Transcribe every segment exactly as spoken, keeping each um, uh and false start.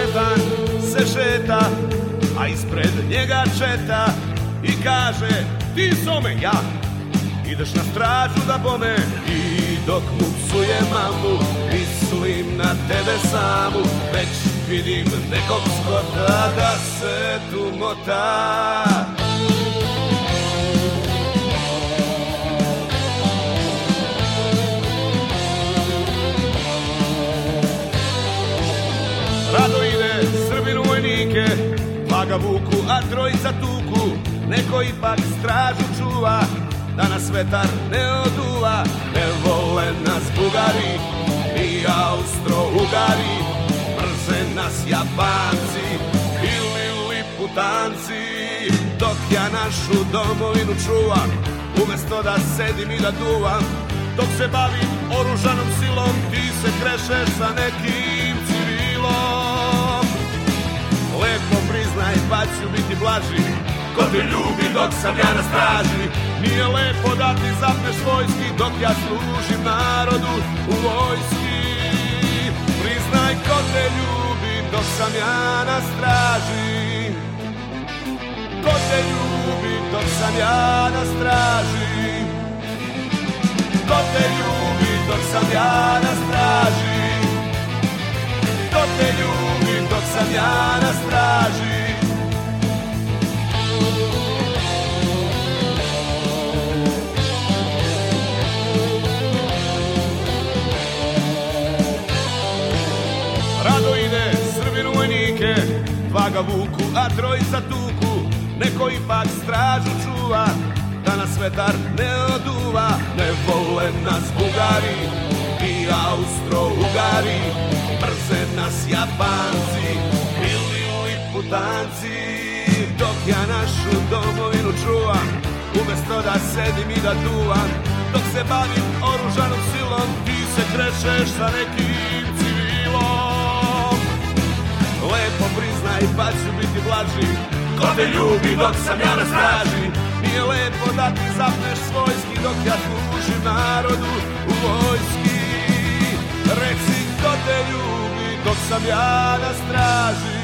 dan se šeta, a ispred njega četa i kaže ti some ja, ideš na stražu da bome. I dok mu psuje mamu, mislim na tebe samu, već vidim nekog skota da se tu mota. Rado ide Srbin u vojnike, dva ga vuku, a trojica tuku. Neko ipak stražu čuva, da nas vetar ne oduva. Ne vole nas Bugari i Austro-Ugari, mrze nas Japanci ili Liputanci. Dok ja našu domovinu čuvam, umesto da sedim i da duvam, dok se bavim oružanom silom, ti se krešeš sa nekim civilom. Lepo priznaj pa ću biti blaži, ko te ljubi dok sam ja na straži. Nije lepo da ti zapneš vojski dok ja služim narodu u vojski. Priznaj ko te ljubi dok sam ja na straži. Ko te ljubi dok sam ja na straži. Ko te ljubi dok sam ja na straži. Ko te ljubi dok sam ja na straži. Rado ide Srbin u vojnike, dva ga vuku, a trojica tuku. Neko ipak stražu čuva, da nas vetar ne oduva. Ne vole nas Bugari i Austro-Ugari, mrze nas Japanci ili Liputanci. Dok ja našu domovinu čuvam, umesto da sedim i da duvam, dok se bavim oružanom silom, ti se krešeš sa nekim civilom. Lepo priznaj pa ću biti blaži, ko te ljubi dok sam ja na straži. Nije lepo da ti zapneš svojski dok ja služim narodu u vojski. Reci ko te ljubi dok sam ja na straži.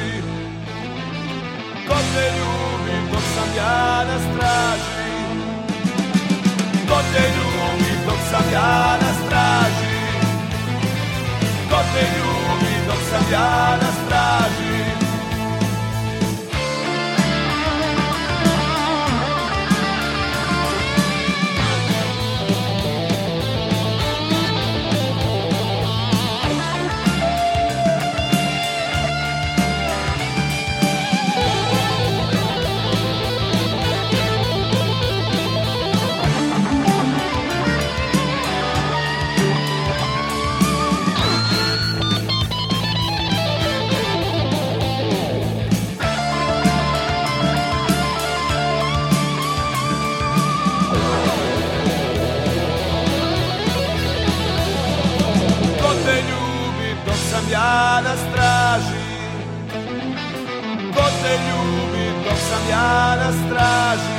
Ko te ljubi dok sam ja na straži. Ko te ljubi dok sam ja na straži. Ko te ljubi dok sam ja na straži. Ja na straži. Ko te ljubi dok sam ja na straži.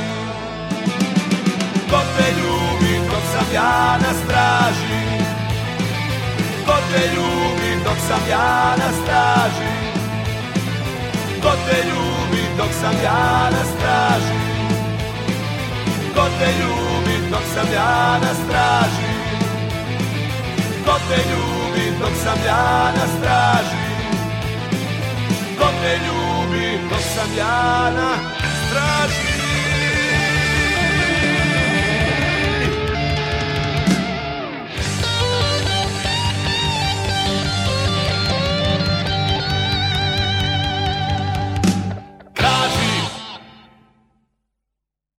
Ko te ljubi dok sam ja na straži. Ko te ljubi dok sam ja na straži. Ko te ljubi dok sam ja na straži. Ko te ljubi dok sam ja na straži. Ko te ljubi dok sam ja na straži. Ko te ljubi dok sam ja na straži.